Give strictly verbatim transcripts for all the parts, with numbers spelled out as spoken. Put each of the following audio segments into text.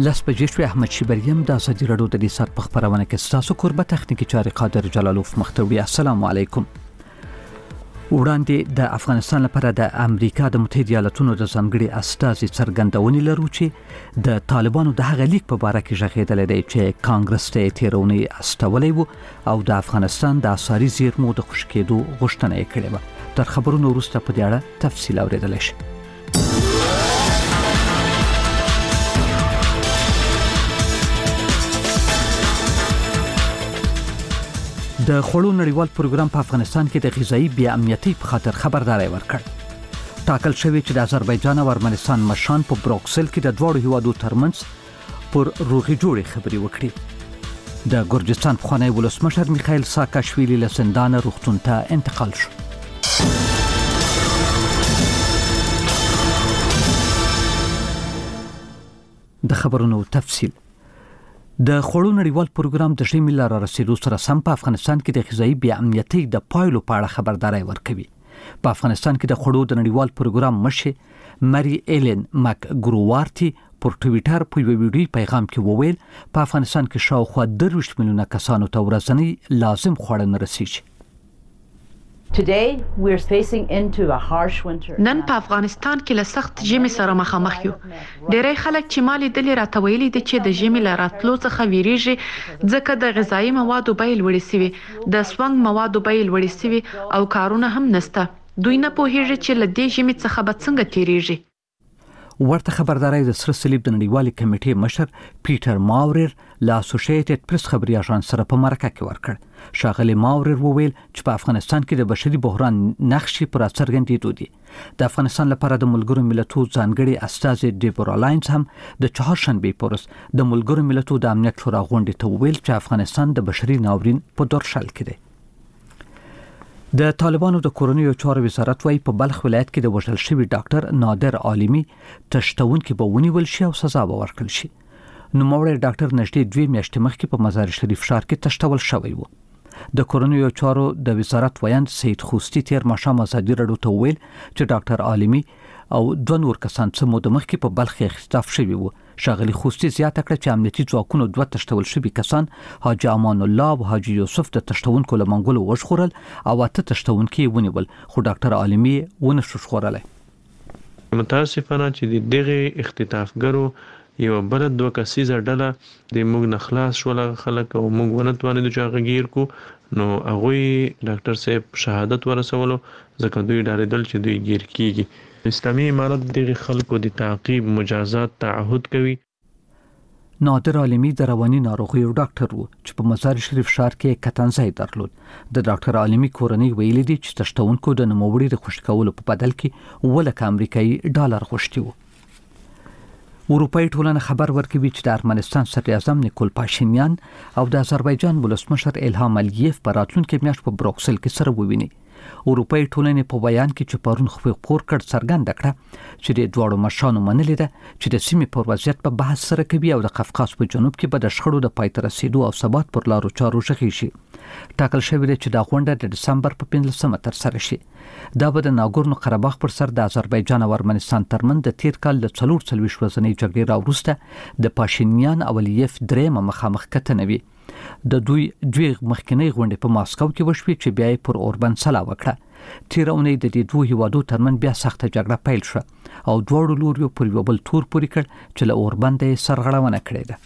لس بجې شوې. احمد شیبریم د ازادي راډیو د لیسات په خبرونه کې ستاسو کوربه تخنیکی چارې قادر جلالوف مختوی. السلام علیکم. وړاندې د افغانستان لپاره د امریکا د متحده ایالاتونو د ځانګړي استازي څرګندونې لرو چې د طالبانو د هغه لیک په اړه کې ژغېدل دی چې کانګرس ته تیرونی استولې وو او د افغانستان د اساري زیرمو د خوشکېدو غوښتنه یې کړې وه. تر خبرونو وروسته په دې اړه تفصیل اورېدل شي. د خوړو نړیوال پروګرام په افغانستان کې د غذایی بې امنیتۍ په خاطر خبرداري ورکړ. ټاکل شوی چې د آذربایجان او ارمنستان مشران په بروکسل کې د دوه هیوادو ترمنځ پر روغې جوړې خبرې وکړي. د ګرجستان پخوانی ولسمشر میخائیل ساکاشویلی له زندان روغتون ته انتقال شو. د خبرونو تفصیل. د خوړو نړیوال پروګرام د ژمي لا رسیدو سره سم په افغانستان کې د غذایی بې امنیتۍ د پایلو په اړه خبرداري ورکوي. په افغانستان کې د خوړو د نړیوال پروګرام مشر مری ایلن مک ګرووارتي پر ټویټر په یو ویډیو پیغام کې وویل په افغانستان کې شاوخوا درویشت میلیونه کسانو ته ورځنی لازم خواړه نه رسیږي. Today we're facing into a harsh winter. نن په افغانستان کې له سخت ژمي سره مخامخ یو. ډېری خلک چې مالي دلی راتویلي دي چې د ژمي له راتلو څخه ویریږي ځکه د غذایی موادو بیې لوړې سوي، د سونګ موادو بیې لوړې سوي او کارونه هم نسته. دوی نه پوهیږي چې له دې ژمي څخه به څنګه تیریږي. ورته خبرداري د سره صلیب د نړیوالې کمیټې مشر پیټر ماورر له اسوسییټډ پریس خبري اژانس سره په مرکه کې ورکړ. شاغلی ماورر وویل چې په افغانستان کې د بشري بحران نقشې پر څرګندېدو دي. د افغانستان لپاره د ملګرو ملتونو ځانګړي استازي ډیبورا لاینز هم د چهارشنبه په ورځ د ملګرو ملتونو د امنیت شورا غونډې ته وویل چې افغانستان د بشري ناورین په دورشل کې دی. د طالبانو د کورنیو چارو وزارت وايي په بلخ ولایت کې د وژل شوي ډاکټر نادر عالمي تشتونکي به ونیول شي او سزا به ورکړل شي. نوموړی ډاکټر نږدې دوه میاشتې مخکې په مزار شریف ښار کې تشتول شوی و. د کورنیو چارو د وزارت ویاند سید خوستی تیر ماښام ازادي راډیو ته وویل چې ډاکټر عالمي او دوه نور کسان څه موده مخکې په بلخ کې اختطاف شوي وو. شاغلی خوستی زیاته کړه چې امنیتي ځواکونو دوه تشتول شوي کسان حاجي امان الله او حاجي یوسف د تشتونکو له منګولو وژغورل او اته تشتونکي ونیول خو ډاکټر عالمي ونه شو ژغورلی. متاسفانه چې دغه اختطافګرو یو بل دوه کسیزه ډله د موږ نه خلاص شول خلک او موږ ونه توانېدو چې هغه ګیر کو نو هغوی ډاکټر صاحب شهادت ورسولو ځکه دوی ډارېدل چې دوی ګیر کیږي. اسلامي امارت دغه خلکو د تعقیب مجازات تعهد کوي. نادر عالمي د رواني ناروغیو ډاکټر وو چې په مزار شریف ښار کې کتنځای درلود. د ډاکټر عالمي کورنۍ ویلي دي چې تشتونکو د نوموړي د خوشي کولو په بدل کې ولکه امریکایي ډالر غوښتي وو. اروپایي ټولنه خبر ورکوي چې د ارمنستان صدر اعظم نیکول پاشینیان او د آذربایجان ولسمشر الهام الیف په راتلونکي میاشت په بروکسل کې سره وویني. اروپایي ټولنې په بیان کې چې پرون خپور کړ څرګنده کړه چې د دواړو مشرانو منلې ده چې د سیمې پر وضعیت په بحث سره کوي او د قفقاز په جنوب کې به د شخړو د پای ته رسیدو او ثبات پر لارو چارو ژغې شي. ټاکل شوی دی چې دا غونډه د دسمبر په پنځلسمه ترسره شي. دا به د ناګورنو قرهباغ پر سر د آذربایجان او ارمنستان ترمنځ د تیر کال د څلور څلوېښت ورځنۍ جګړې راوروسته د پاشینیان او الیف درېیمه مخامخ کتنه وي. د دوی دوی مخکنی غونډې په ماسکو کې وشوې چې بیا یې پر اوربن سلا وکړه. تیر اونۍ د دې دوه هیوادو ترمنځ بیا سخته جګړه پیل شوه او دواړو لوریو پر یو بل تور پورې کړ چې له اوربند یې سرغړونه کړې ده.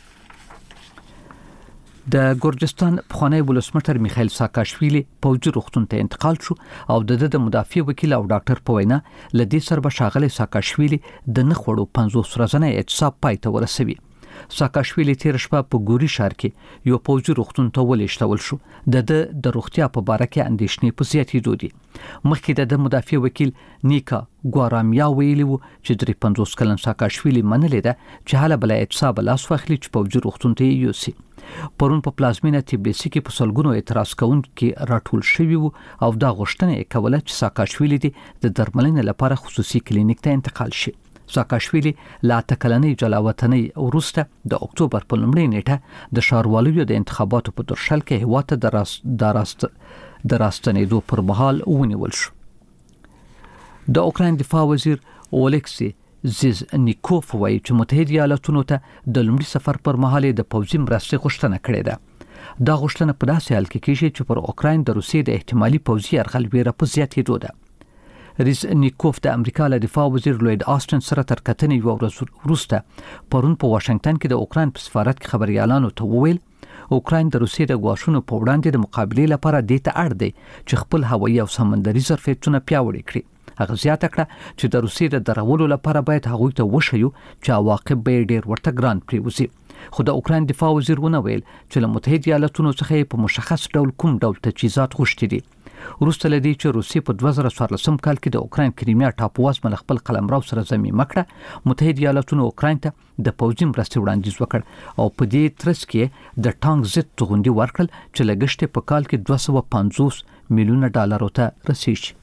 د ګرجستان پخوانی ولسمشر میخائیل ساکاشویلی پوځي روغتون ته انتقال شو او د د مدافع وکیل او ډاکټر په وینا له دې سره به ښاغلی ساکاشویلی د نه خوړو پنځوس ورځنی اعتصاب پای ته ورسوي. ساکاشویلی تیر شپه په ګوري ښار کې یو پوځي روغتون ته ولېږدول شو. د د د روغتیا په باره کې اندېښنې په زیاتېدو دي. مخکې د د مدافع وکیل نیکا ګوارامیا ویلي وو چې درې پنځوس کلن ساکاشویلی منلې ده چې هله بله اعتصاب لاس واخلي چې پوځي روغتون ته یې یوسي. پرون په پلازمینه تبلیسي کې په سلګونو اعتراض کوونکي راټول شوي وو او دا غوښتنه یې کوله چې ساکاشویلی د درملنې لپاره خصوصي کلینیک ته انتقال شي. ساکاشویلی لا تکلنې جلاوطنۍ وروسته د اکتوبر په لومړۍ نیټه د ښاروالۍ د انتخاباتو په درشل کې هیواد ته د راست د راست د راستنېدو پر مهال ونیول شو. د اوکراین دفاع وزیر اولکسی زیزنیکوف وایي چې متحده ایالاتونو ته د لومړي سفر پر مهال د پوځي مرستې غوښتنه کړې ده. دا غوښتنه په داسې حال کې کېږي چې پر اوکراین د روسیې د احتمالي پوځي یرغل ویره په زیاتېدو ده. ریزنیکوف د امریکا له دفاع وزیر لوید آسټن سره تر کتنې یوه ورځ وروسته پرون په واشنگټن کې د اوکراین په سفارت کې خبريالانو ته وویل اوکراین د روسیې د غواښونو په وړاندې د مقابلې لپاره دې ته اړ دی چې خپل هوایي او سمندري ظرفیتونه پیاوړي کړي. هغه زیاته کړه چې د روسیې د درولو لپاره باید هغوی ته وښیو چې عواقب به ډېر ورته ګران پریوزي. خو د اوکراین دفاع وزیر ونه ویل چې له متحده ایالاتونو څخه په مشخص ډول کوم ډول تجهیزات غوښتي دي. وروسته لدی چې روسیې په دوه زره څوارلسم کال کې د اوکراین کریمیا ټاپوواز مل خپل قلمرو سره ضمیمه کړه، متحده ایالاتونو اوکراین ته د پوځي مرستې وړاندیز وکړ او په دې ترڅ کې د ټانک ضد توغندي ورکړل چې لګښت په کال کې دوه سوه پنځوس میلیونه ډالر ته رسیږي.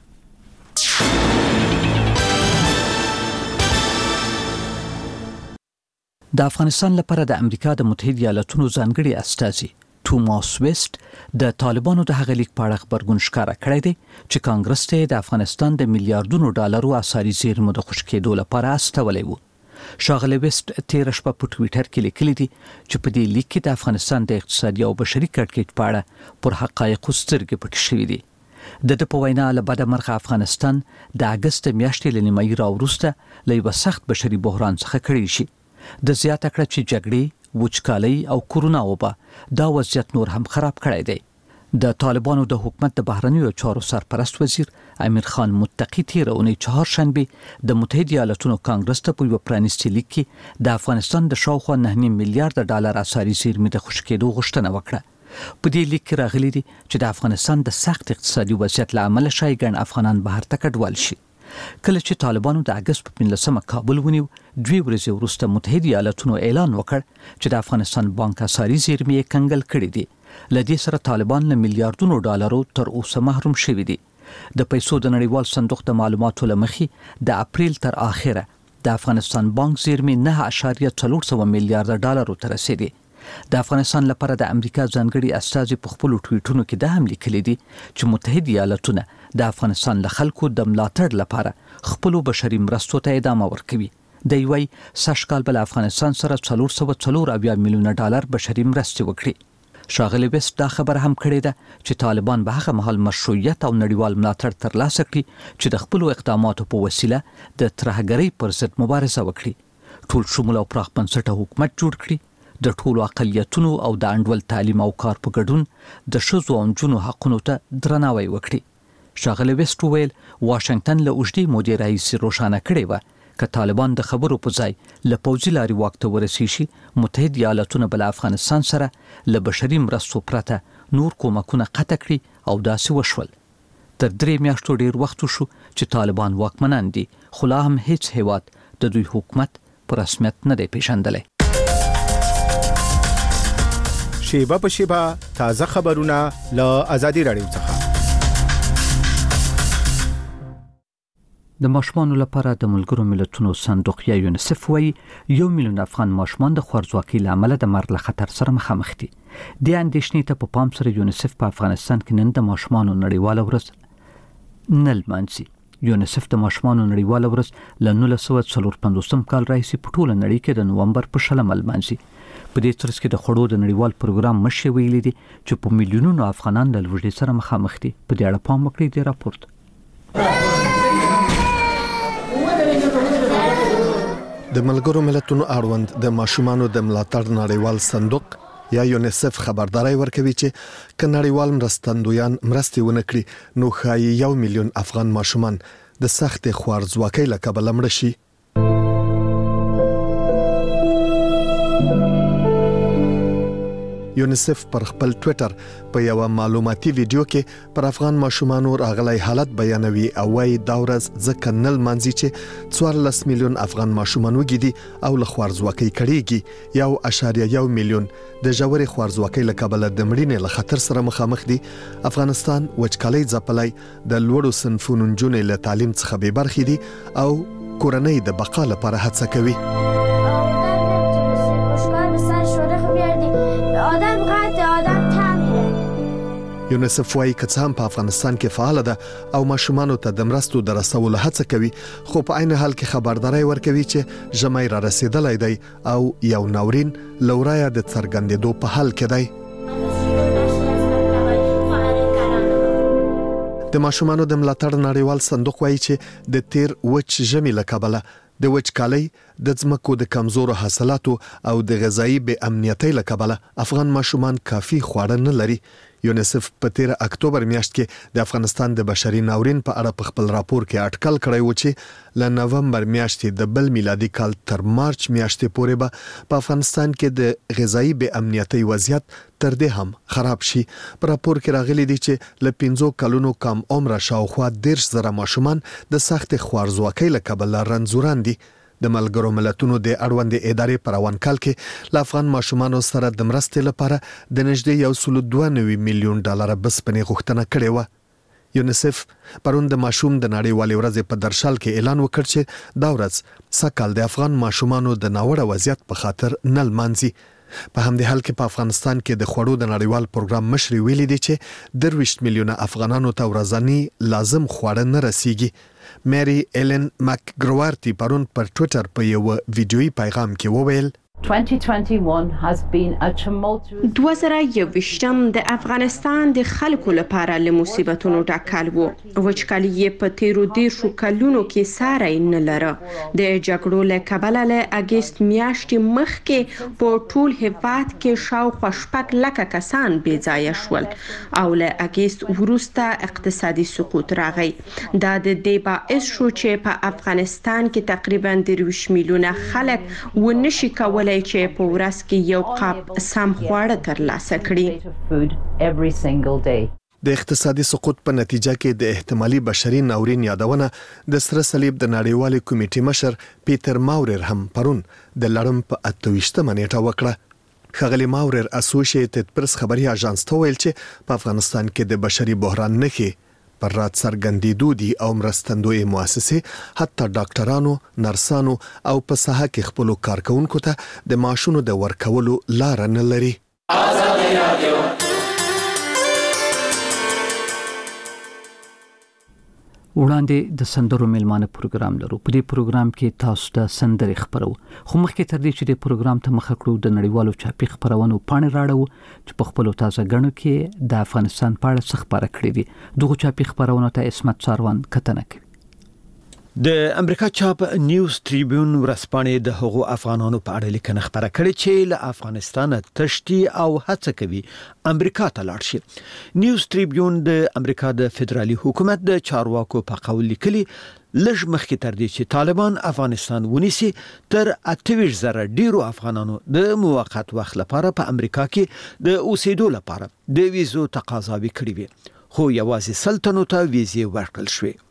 د افغانستان لپاره د امریکا د متحده ایالاتونو ځانګړي استازي توماس ویست د طالبانو د هغه لیک په اړه خبرګون ښکاره کړی دی چې کانګرس ته د افغانستان د میلیارډونو ډالرو اساري زیرمو د خوشی کېدو لپاره استولی و. ښاغلی ویست تېره شپه په ټویټر کې لیکلي دي چې په دې لیک کې د افغانستان د اقتصادي او بشري کړکېچ په اړه پر حقایقو سترګې پټې شوي دي. د د په وینا له بده مرغه افغانستان د اګست میاشتې له نیمایي راوروسته له یوه سخت بشري بحران څخه کړی شي. د زیاته کړه چې جګړې، وچکالۍ او کورونا وبا دا وضعیت نور هم خراب کړی دی. د طالبانو د حکومت د بهرنیو چارو سرپرست وزیر امیر خان متقی تېره اونۍ چهارشنبې د متحده ایالاتونو کانګرس ته په یوه پرانیستي لیک کې د افغانستان د شاوخوا نهه نیم میلیارډ ډالر اساري زیرمې د خوشي کېدو غوښتنه وکړه. په دې لیک کې راغلي دي چې د افغانستان د سخت اقتصادي وضعیت له امله شایي ګڼ افغانان بهر ته کډوال شي. کله چې طالبانو د اګست په پنځلسمه کابل ونیو، دوی ورځې وروسته متحده ایالاتونو اعلان وکړ چې د افغانستان بانک اساري زیرمې یې کنګل کړي دي. له دې سره طالبان له میلیارډونو ډالرو تر اوسه محروم شوي دي. د پیسو د نړیوال صندوق د معلوماتو له مخې د اپریل تر اخره د افغانستان بانک زیرمې نه اعشاریه څلور سوه میلیارډ ډالرو ته رسیدي. د افغانستان لپاره د امریکا ځانګړي استازي په خپل ټویټونو کې دا هم لیکلي دي چې متحده ایالاتونه د افغانستان له خلکو د ملاتړ لپاره خپل بشري مرستو ته ادامه ورکوي. د یوې سږکال بل افغانستان سره څلور سوه څلور اویا میلیونه ډالر بشري مرستې وکړي. ښاغلی ویست دا خبره هم کړې ده چې طالبان به هغه مهال مشروعیت او نړیوال ملاتړ ترلاسه کړي چې د خپلو اقداماتو په وسیله د ترهګرۍ پر ضد مبارزه وکړي، ټول شمول او پراخ بنسټه حکومت جوړ کړي، د ټولو اقلیتونو او د انډول تعلیم او کار په ګډون د ښځو او نجونو حقونو ته درناوی وکړي. ښاغلی ویست وویل واشنګټن له اوږدې مودې راهیسې روښانه کړې وه که طالبان د خبرو په ځای له پوځي لارې واک ته ورسیږي، متحده ایالاتونه به له افغانستان سره له بشري مرستو پرته نور کومکونه قطع کړي او داسې وشول. تر درې میاشتو ډېر وخت وشو چې طالبان واکمنان دي، خو لا هم هیڅ هیواد د دوی حکومت په رسمیت نه دی پیژندلی. شیبه په شیبه تازه خبرونه له آزادي رادیو څخه. د ماشومانو لپاره د ملګرو ملتونو صندوق یا یونیسف وایي یو میلیون افغان ماشومان د خوارځواکۍ له امله د مرګ له خطر سره مخامخ دي. دې اندېښنې ته په پام سره یونیسف په افغانستان کې نن د ماشومانو نړیواله ورځ نه لمانځي. یونیسف د ماشومانو نړیواله ورځ له نولس سوه څلور پنځوسم کال راهیسې په ټوله نړۍ کې د نومبر په شلمه لمانځي. په دې ترڅ کې د خوړو د نړیوال پروګرام مشر ویلي دي چې په میلیونونو افغانان له لوږې سره مخامخ دي. په دې اړه پام وکړئ د راپورټ. د ملګرو ملتونو اړوند د ماشومانو د ملاتړ نړیوال صندوق یا یونیسف خبرداري ورکوي چې ک نړیوال مرستندویان مرستې ونه کړي نو ښایي یو میلیون افغان ماشومان د سخت خوارځواکۍ له کبله مړه شي. یونیسف پر خپل ټوئیټر په یو معلوماتي ویډیو کې پر افغان ماشومانو راغلی حالت بیانوي او وايي دا ورځ ځکه نل مانځي چې څوارلس میلیون افغان ماشومان وګیدي او له خوارځواکۍ کړيږي. یو اشاریه یو میلیون د ژورې خوارځواکۍ له کبله د مړینې له خطر سره مخامخ دي. افغانستان وچکالۍ ځپلای د لوړو صنفونو نجونې له تعلیم څخه بې برخې دي او کورنۍ د بقا لپاره هڅه کوي. یونیسف وايي که څه هم په افغانستان کې فعال ده او ماشومان ته د مرستو د رسولو هڅه کوي، خو په عین حال کې خبرداري ورکوي چې ژمی را رسیدلی دی او یو ناورین لورایه د څرګندېدو په حال کې دی. د ماشومانو د ملاتړ نړیوال صندوق وايي چې د تیر وچ ژمي له کبله د وچکالۍ د ځمکو د کمزورو حاصلاتو او د غذایی بې امنیتۍ له کبله افغان ماشومان کافي خواړه نه لري. یونیسف په تیر اکتوبر میاشت کې د افغانستان د بشري ناورین په اړه په خپل راپور کې اټکل کړی و چې له نومبر میاشتې د بل میلادي کال تر مارچ میاشتې پورې به په افغانستان کې د غذایی بې امنیتۍ وضعیت تر دې هم خراب شي. په راپور کې راغلي دي چې له پنځو کلونو کم عمره شاوخوا دېرش زره ماشومان د سخت خوارځواکۍ له کبله رنځوران دي. د ملګرو ملتونو د اړوندې ادارې په روان کال کې له افغان ماشومانو سره د مرستې لپاره د نږدې یو سل دوه نوي میلیون ډالر بسپنې غوښتنه کړې وه. یونیسف پرون د ماشوم د نړیوالې ورځې په درشل کې اعلان وکړ چې دا ورځ سږکال د افغان ماشومانو د ناوړه وضعیت په خاطر نه لمانځي. په همدې حال کې په افغانستان کې د خوړو د نړیوال پروګرام مشر ویلي دی چې درویشت میلیونه افغانانو ته ورځنی لازم خواړه نه رسیږي. مری ایلن مکګروارتی پرون پر ټوئیټر په یو ویډیویي پیغام کې وویل twenty twenty-one has been a tumultuous دوه زره یوویشتم د افغانستان د خلکو لپاره له مصیبتونو ډک کال و. وچکالي یې په تیرو دیرشو کلونو کې ساری نه لره. د جګړو له کبله له اګست میاشتې مخکې په ټول هیواد کې شاوخوا شپږ لکه کسان بې ځایه شول او له اګست وروسته اقتصادي سقوط راغی. دا د دې باعث شو چې په افغانستان کې تقریبا درویشت میلیونه خلک ونشي کولی چې په ورځ کې یو قاب سم خواړه ترلاسه کړي. د اقتصادي سقوط په نتیجه کې د احتمالي بشري ناورین یادونه د سره صلیب د نړیوالې کمیټې مشر پیټر ماورر هم پرون د لړم په اته ویشتمه نیټه وکړه. ښاغلي ماورر اسوسییټډ پریس خبري اژانس ته ویل چې په افغانستان کې د بشري بحران نښې پر رات څرګندېدو دي او مرستندوی مؤسسې حتی ډاکټرانو، نرسانو او په ساحه کې خپلو کارکونکو ته د معاشونو د ورکولو لار نه لري. وړاندې د سندرو میلمانه پروګرام لرو. په دې پروګرام کې تاسو ته سندرې خبرو، خو مخکې تر دې چې د پروګرام ته مخه کړو د نړیوالو چاپي خبرونو پاڼې راړو چې په خپل تازه غنو کې د افغانستان په اړه څه خبره کړې دي. دغه چاپي خبرونو ته اسمت څاروان کتنه کوي. د امریکا چاپ نیوز ټریبیون ورځپاڼې د هغو افغانانو په اړه لیکنه خبره کړې چې له افغانستان تشتي او هڅه کوي امریکا ته لاړ شي. نیوز ټریبیون د امریکا د فدرالي حکومت د چارواکو په قول لیکلي لږ مخکې تر دې چې طالبان افغانستان ونیسي تر اته ویشت زره ډیرو افغانانو د موقت وخت لپاره په امریکا کې د اوسېدو لپاره د ویزو تقاضاوي کړې وي، خو یوازې سلطنو ته ویزې ورکړل شوې.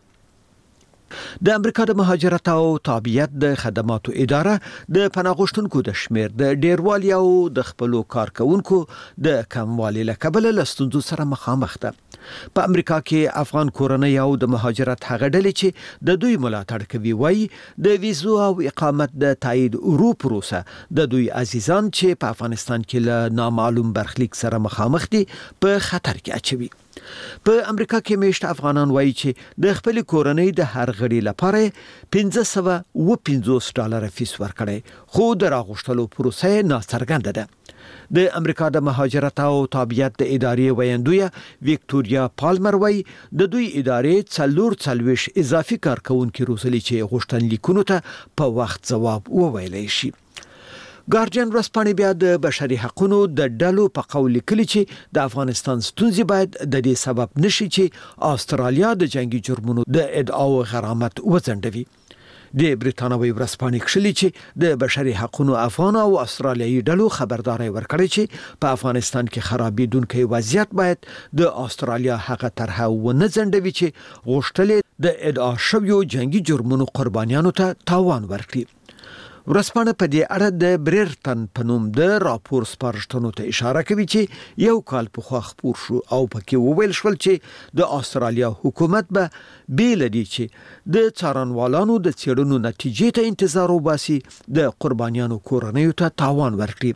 د امریکا د مهاجرت او تابعیت د خدماتو اداره د پناه غوښتونکو د شمیر د ډیروالي او د خپلو کارکونکو د کموالي له کبله له ستونزو سره مخامخ ده. په امریکا کې افغان کورنۍ او د مهاجرت هغه ډلې چې د دوی ملاتړ کوي وایي د ویزو او اقامت د تایید ورو پروسه د دوی عزیزان چې په افغانستان کې له نامعلوم برخلیک سره مخامخ دي په خطر کې اچوي. په امریکا کې میشت افغانان وایي چې د خپل کورنۍ د هر غړي لپاره پنځه سوه او پنځوس ډالر فیس ورکړي، خو د راغوښتلو پروسه ناڅرګنده ده. د امریکا د مهاجرت او تابعیت د ادارې ویاندویه ویکټوریا پالمر وایي د دوی ادارې څلور څلوېښت اضافي کارکونکي روزلي چې غوښتنلیکونو ته په وخت ځواب وویلی شي. ګارډین ورځپاڼې بیا د بشري حقوقو د ډلو په قول لیکلي چې د افغانستان ستونزې باید د دې سبب نشي چې استرالیا د جنگي جرمونو د ادعاو غرامت وځنډوي. د بریټانوي ورځپاڼې کښلي چې د بشري حقوقو افغان او استرالیایي ډلو خبرداري ورکړي چې په افغانستان کې خرابېدونکي وضعیت باید د استرالیا هغه طرحه ونه ځنډوي چې غوښتل د ادعا شویو جنگي جرمونو قربانیانو ته تاوان ورکړي. ورځپاڼه په دې اړه د بریرټن په نوم د راپور سپارښتنو ته اشاره کوي چې یو کال پخوا خپور شو او پکې وویل شول چې د استرالیا حکومت به بیل دی چې د څارنوالانو د څېړنو نتیجې ته انتظار وباسي د قربانیانو کورنیو ته تاوان ورکړي.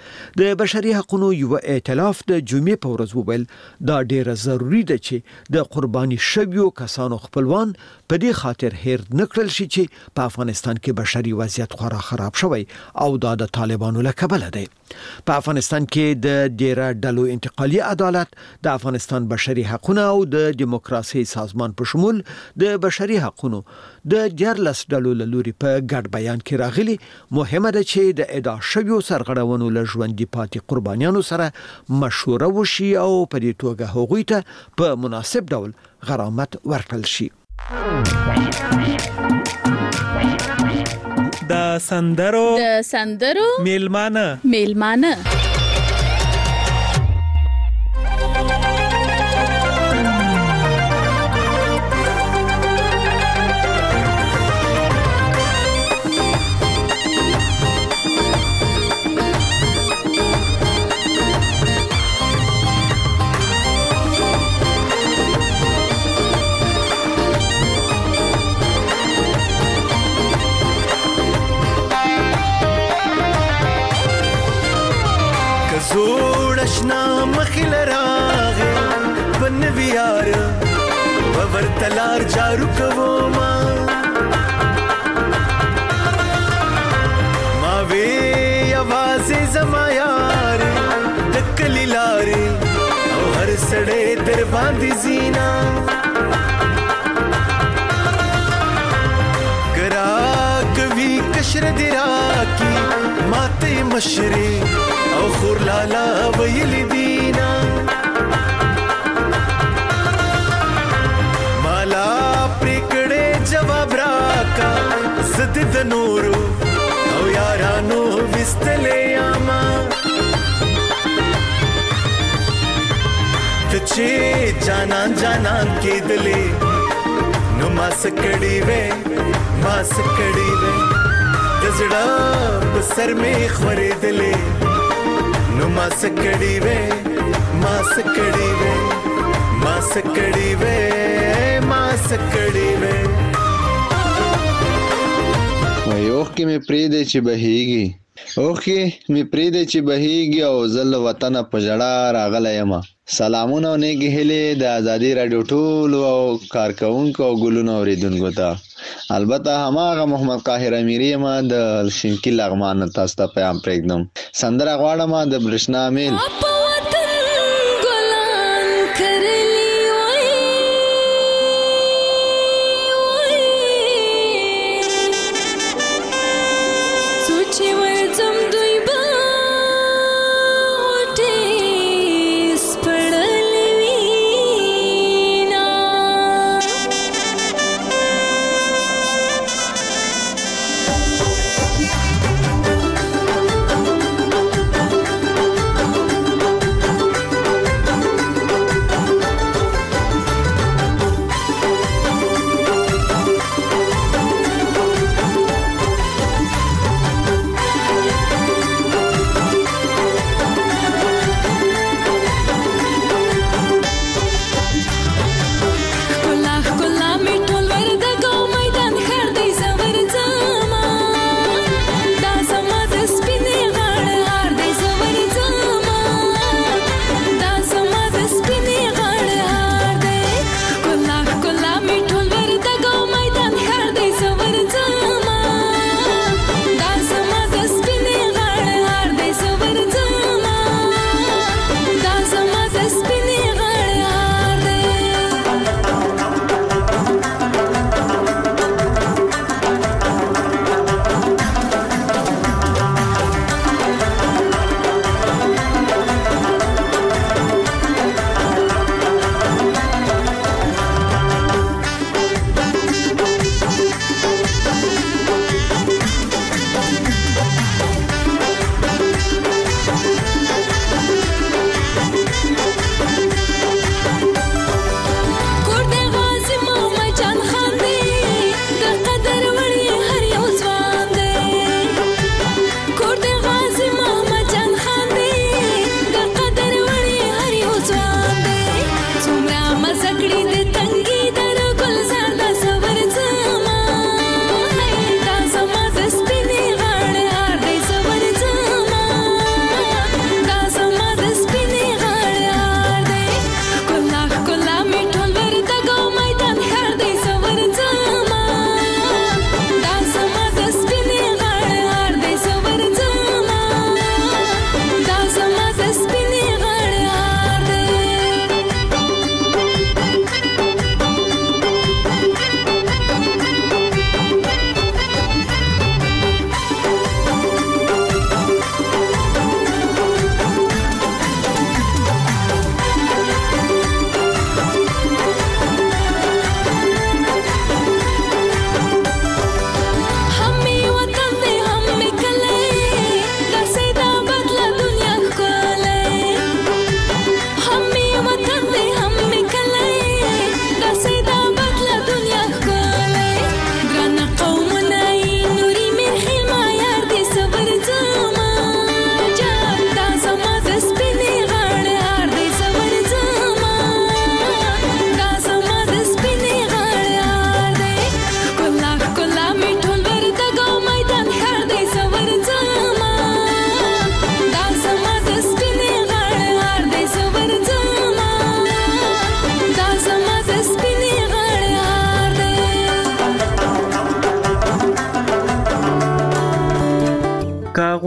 د بشري حقوقو یو ائتلاف د جمعې په ورځ وویل دا ډیره ضروری ده چې د قرباني شویو کسانو خپلوان په دې خاطر هیر نکړل شي چې په افغانستان کې بشري وضعیت خورا خراب شوی او دا د طالبانو له کبله دی. په افغانستان کې د ډیره ډلو انتقالي عدالت د افغانستان بشري حقوقو او د دیموکراسي سازمان په شمول د بشري حقوقو د دیارلس ډلو له لوري په ګډ بیان کې راغلي مهمه ده چې د ادا شویو سرغړونو له ژوندۍ پاتې قربانیانو سره مشوره وشي او په دې توګه هغوی ته په مناسب ډول غرامت ورکړل شي. د سندرو د سندرو میلمانه میلمانه زوړشنا مخل راغه بنویار باور تلار جارو کوو ما ما وی आवाज زما یار دکلی لاري او هر سړې در باندې زینا ګرا کوي کشر درا کی ماته مشري او خور لالا ویل دینا مالا پریکړې جواب راکا زد د نورو او یارانو وستلې اما تچې جانان جانان کې دلې نو ما سکړې وې ما سکړې وې دزړه بسر مې خورې دلې نو ما سکړی وې ما سکړی وې ما سکړی وې ما سکړی وې وای اوخ کې مې پریده چې بهيږي اوخ کې مې پریده چې بهيږي او زل وطن په جړه راغلی یم. سلامونه او نیکی هیلې د ازادي رادیو ټول او کارکونکو او ګلونو اوریدونکو ته. البته هماغه محمد قاهر امیری ما د شینکی لغمان تاسو ته پیغام پرېږدم. سندره غواړم د برښنا میل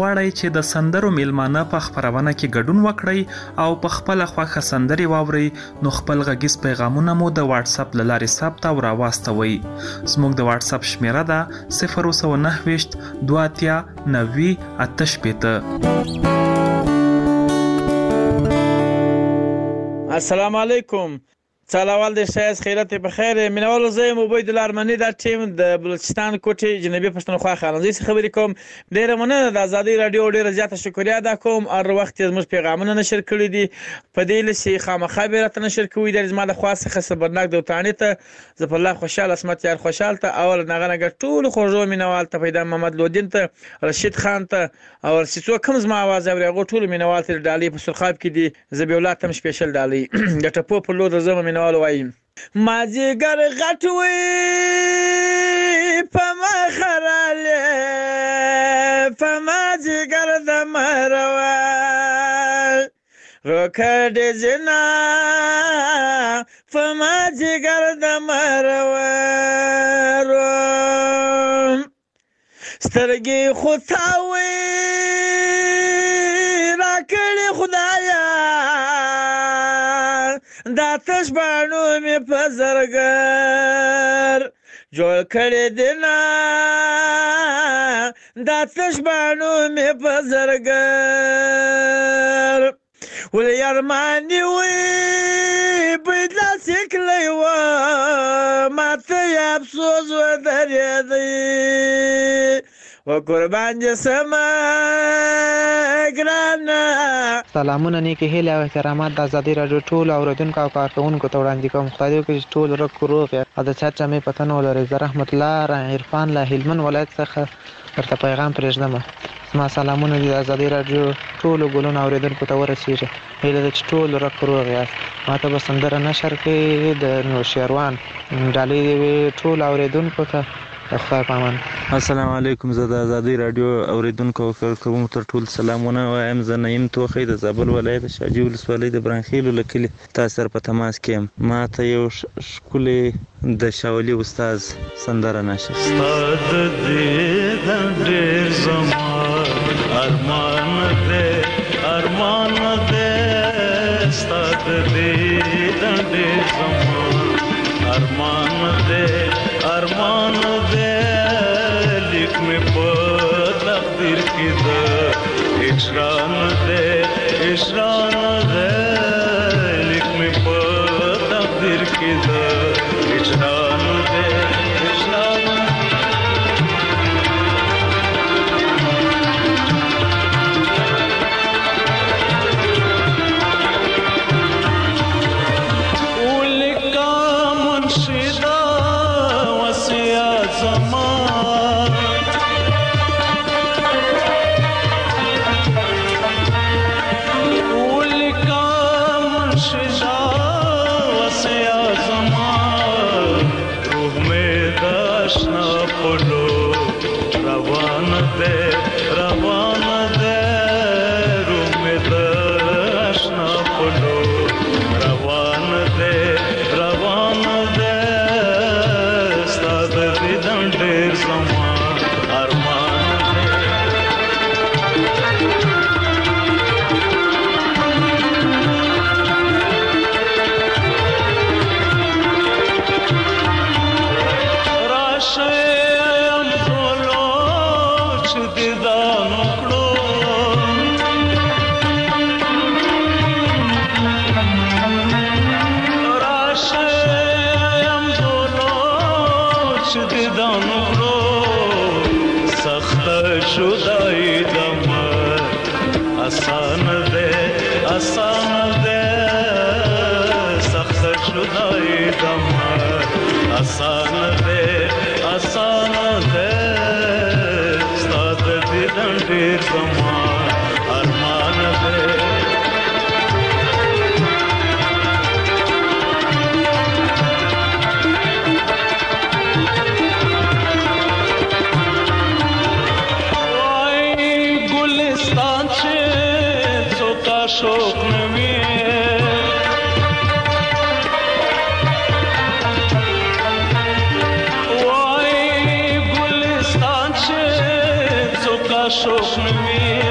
غواړئ چې د سندرو میلمانه په خبرونه کې ګډون وکړئ او په خپل خوښه سندري واورئ نو خپل غږیز پیغامونه مو د واتس اپ لارې ثبت او راواستوئ. زموږ د واتس اپ شمیره ده صفر نه نهه دوه اتیا نوي اته شپېته. السلام علیکم. سلام د شایز خیرت په خیر. منول زم عبید الله ارمنی د ټیم د بلوچستان کوټي جنوبي پښتونخوا خانزي خبرې کوم. ډیر مننه د آزادۍ رادیو ډیر زیاته شکریا ادا کوم. هر وخت زموږ پیغامونه نشر کړی دي په دې لسی خامخا بیرته نشر کوي د زما د خاصه خبرناک دوتانی ته ز په الله خوشاله اسمت یار خوشاله ته اول نغنګ ټول خوږو مینوال ته پیدا محمد لودین ته رشید خان ته او سیسو کوم زما आवाज اوري غو ټول مینوال ته ډالۍ په سرخاب کې دي زبیولات هم سپیشل ډالۍ د ټپو په لور زما مینوال وایم مازیګر غټوي په مخراله په مازیګر د مروال روکړ جنا په مازیګر د مروال سترګې خداوي راکړي خدایا دا تشبانو می پزرګر جوړ کړی دینا دا تشبانو می پزرګر ول یارمانی وی بدلا سکلی و ماته افسوس و درېدی و قربان جسم ګرانه. سلامونه نیکی هیله او احترامات د آزادۍ رادیو ټول اوریدونکو او کارکونکو ته وړاندې کوم. خدای دې وکړي ټول روغ روغ او د چا چا مې پته نه ولري. زه رحمت الله عرفان له هلمند ولایت څخه ورته پیغام پرېږدم. زما سلامونه دي د آزادۍ رادیو ټولو ګلونو اوریدونکو ته ورسیږي. هیله ده چې ټول روغ روغ یاست. ماته به سندره نشر کړي د نوشیروان ډالۍ دې وي ټول اوریدونکو ته. خدای پامان. السلام علیکم. زه د آزادۍ رادیو اوریدونکو او کارکوونکو ته ټول سلامونه وایم. زه نعیم توخی د زابل ولایت شاجوی ولسوالۍ د برانخیلو له کلي تاسو سره په تماس کې یم. ما ته یو ښکلی د شاولي استاد سندره نشر. استاد دې د ډېر زما ارمان دې ارمان دې استاد دې د ډېر زما ارمان دې ارمان دې لیک مې په تقدیر کې ده اجران دې اجران دې لیک مې په تقدیر کې ده اجران دې اجران شوق نمی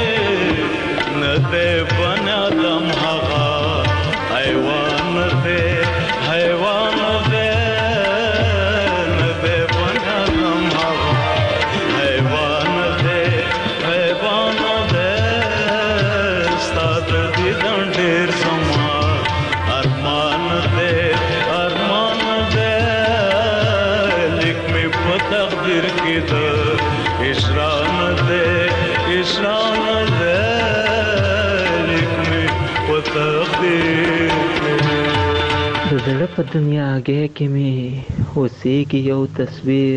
زړه په دنیاګۍ کې مې اوسېږي یو تصویر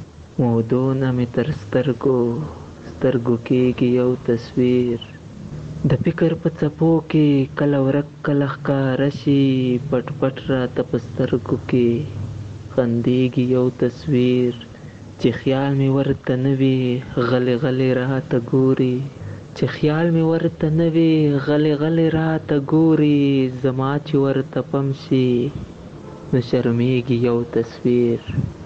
مودونه مې تر سترګو سترګو کېږي یو تصویر د فکر په څپو کې کله ورک کله ښکاره شي پټ پټ راته په سترګو کې خندېږي یو تصویر چې خیال مې ورته نه وي غلې غلې راته ګوري چې خیال مې ورته نه وي غلې غلې راته ګوري زما چې ورته پم شي نو شرمېږي یو تصویر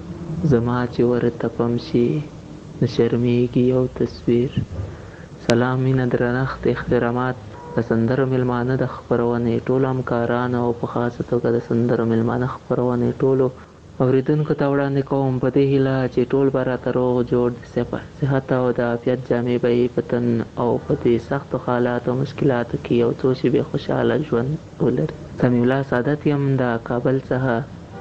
زما چې ورته پم شي نو شرمېږي یو تصویر. سلام مینه درنښت احترامات د سندرو میلمانه د خپرونې ټولو همکارانو او په خاصه توګه د سندرو میلمانه خپرونې ټولو اوریدونکو ته وړاندې کوم په دې هیله چې ټول به راته روغ جوړ د صحت او د عافیت جامې به یې په تن او په دې سختو حالاتو او مشکلاتو کې یو څو شېبې خوشحاله ژوند ولري. سمیع الله سعادت یم د کابل څخه.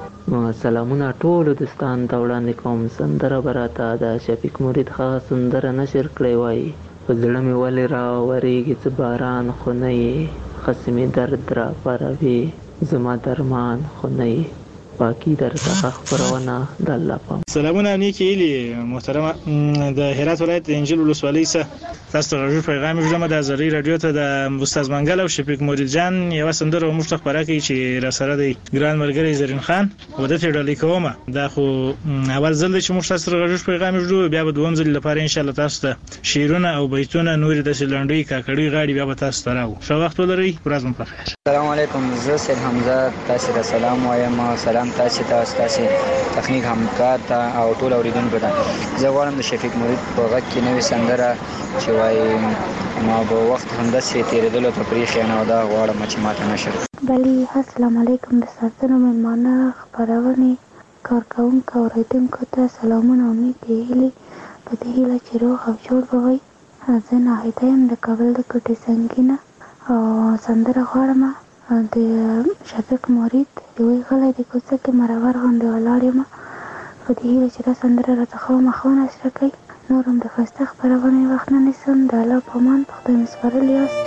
سلامونه ټولو دوستانو ته وړاندې کوم. سندره به راته د شفیق مرید هغه سندره نشر کړی وایي په زړه مې ولې راورېږي څه باران خو نه یې خسې مې درد راپاروي زما درمان خو نه یې پاکی در څخه خپرونه د الله پام. سلامونه نیکی ایلی محترمه د هرات ولایت د انجیل ولسوالۍ څخه تاسو ته راجو پیغام ژوم د ازری رادیو ته د استاد منګل او شفیق مرید جان یو سندره موږ ته خبره کوي چې را سره د ګران ملګری زرین خان و د فیډرالي کومه دا خو اول ځل چې موږ تاسو ته راجو پیغام ژوم بیا به دوم ځل لپاره ان شاء الله تاسو ته شیرونه او بیتونه نور د سلنډي کاکړي غاړي بیا به تاسو ته راو. ښه وخت ولرئ. ورځ مو په خیر. السلام علیکم. زه سید حمزه تاسو ته سلام وایم. سلام تاسو ته تاسو تخنیک همکار ته او ټول اوریدونکو ته. زه غواړم د شفیق مرید په غږ کې نوې سندره چې وایي ما به وخت همداسې تېرېدلو ته پرېښی نه او دا غواړم چې ماته نشر. بلې السلام علیکم. د ساتنو مېلمانه خپرونې کارکوونکو اوریدونکو ته سلامونه او نیکې هیلې په دې هیله چې روغ او جوړ به وئ. زه ناهیده یم د کابل د کوټې سنګینه او سندره غواړم د شفیق مرید د وی غلی د کوڅه کې مرور غوندې ولاړ یم په دې هیله چې دا سندره راڅخه ومخه ونشره کوي. نور هم د ښایسته خپرونې وخت نه نیسم. د الله په امان په خدای مې سپارلي یاست.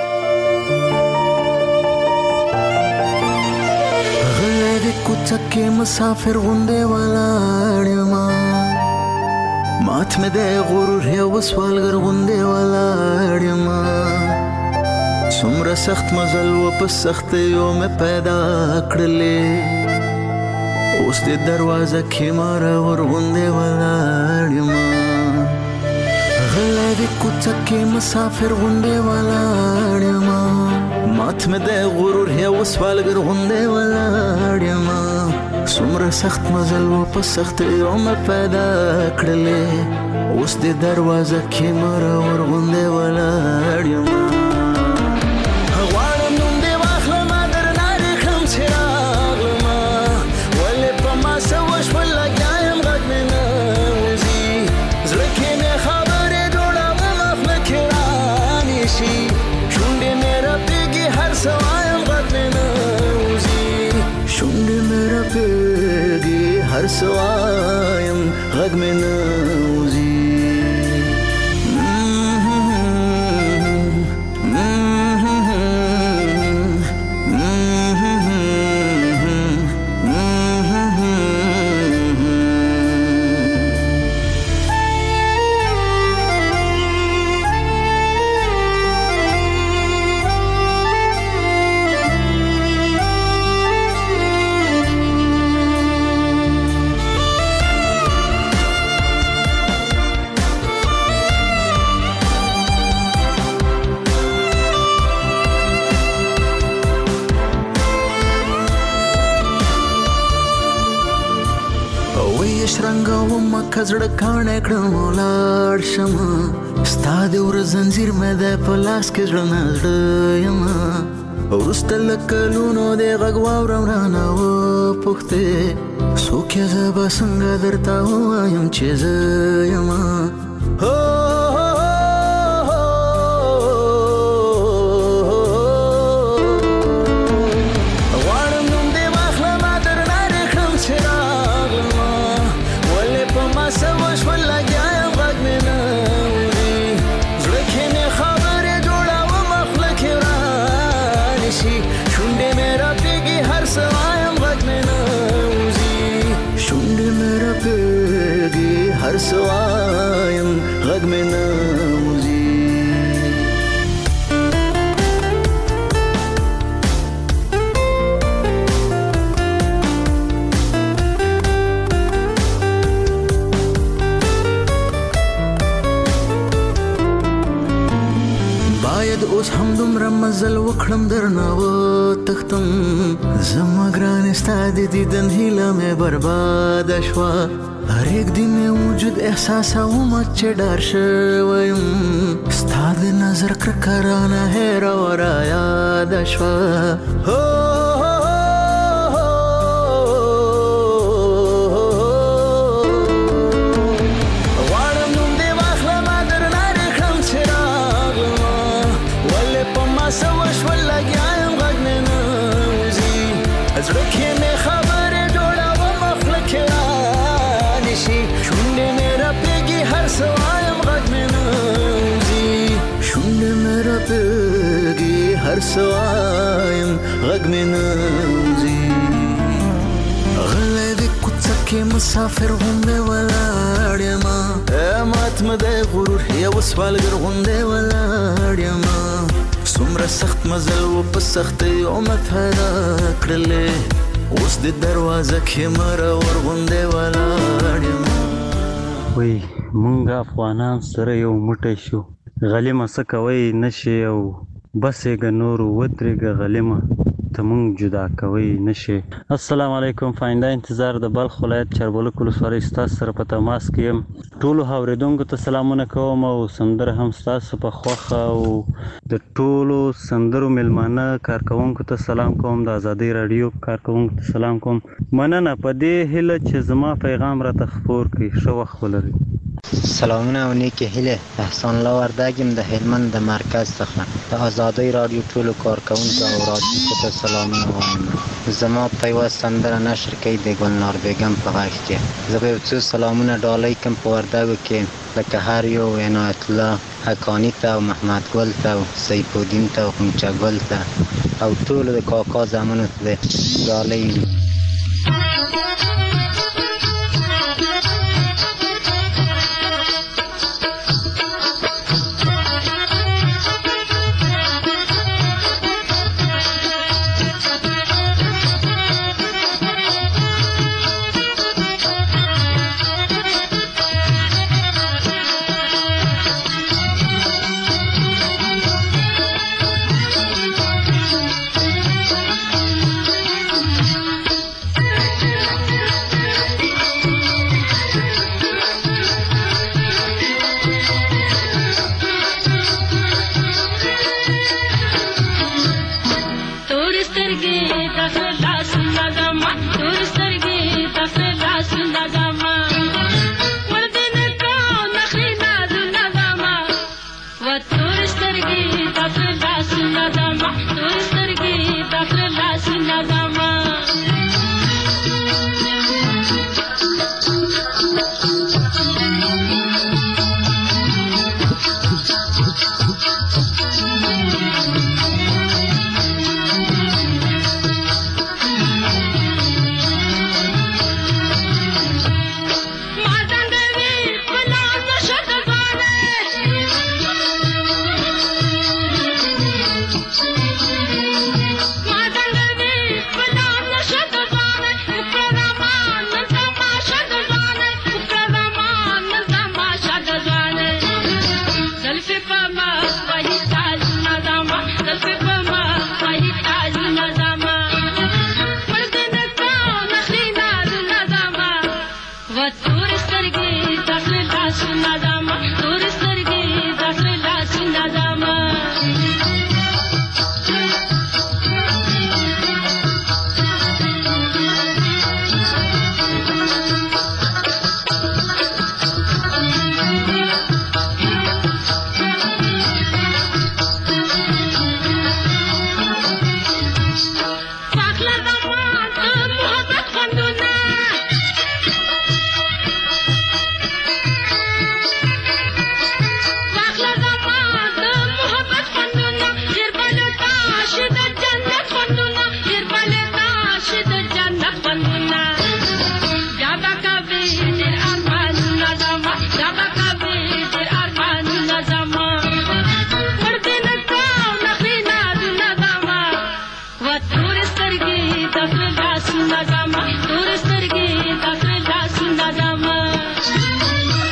غلی د کوڅه کې مسافر غوندې ولاړ یم مات مې د غرور یو سوالګر غوندې ولاړ یم څومره سخت مزل و په سختیو مې پیدا کړلې اوس د دروازه کې مرور غوندې ولاړ یم غلی د کوڅه کې مسافر غوندې ولاړ یم مات مې د غرور یو سوالګر غوندې ولاړ یم څومره سخت مزل و په سختیو مې پیدا کړلې اوس د دروازه کې مرور غوندې ولاړ یم هر سوایم غږ مې نه وځي کزړه کاڼه کړم ولاړ شم ستا د ور زنځیر مې د په لاس کې زړه نه زړه یم وروسته له کلونو د غږ واورم رانه وپوښتې څوک یې زه به څنګه درته ووایم چې زه یم شونډې مې راپېږي هر څه وایم غږ مې مزل وکړم درنه و تختم زما ګران ستا د دیدن هیله مې برباد شوه هر یک دن وجود احساسوم چې ډار شویم ستا د نظر کرکه رانه هېره و رایاد شوه هر سوایم غږ مې نوځي غلی د کوڅه کې مسافر غوندې ولاړ یمه مات مه دی غرور یو سوالګر غوندې ولاړ یمه څومره سخت مزل و په سختیو مې پیدا کړلې اوس د دروازه کې مرور غوندې ولاړ یمه وای مونږ افغانان سره یو موټی شو غلیمه څه کوئ نشي او بس یې نور ودرېږه غلیمه ته مونږ جدا کوئ نشي. السلام علیکم فاینده انتظار د بلخ ولایت چربلک ولسوالۍ ستاسو سره په تماس کې یم. ټولو اورېدونکو ته سلامونه کوم او سندره هم ستاسو په خوښه او د ټولو سندرو میلمانه کارکوونکو ته سلام کوم د ازادۍ راډیو کارکوونکو ته سلام کوم. مننه په دې هیله چې زما پیغام راته خپور کړي. ښه وخت ولرئ. سلامونه او نیکې هیلې. احسان الله وردګ یم د هلمند د مرکز څخه. د ازادۍ راډیو ټولو کارکوونکو او رادیوونکو ته سلامونه وایم. زما په یوه سندره نشر کوي د ګلنار بیګم په غږ کې. زه به یو څو سلامونه ډالۍ کړم په وردګو کې لکه هر یو عنایت الله حقاني ته او محمد ګل ته او سیف الدین ته او خونچه ګل ته او ټولو د کاکا زامنو ته ډالۍ.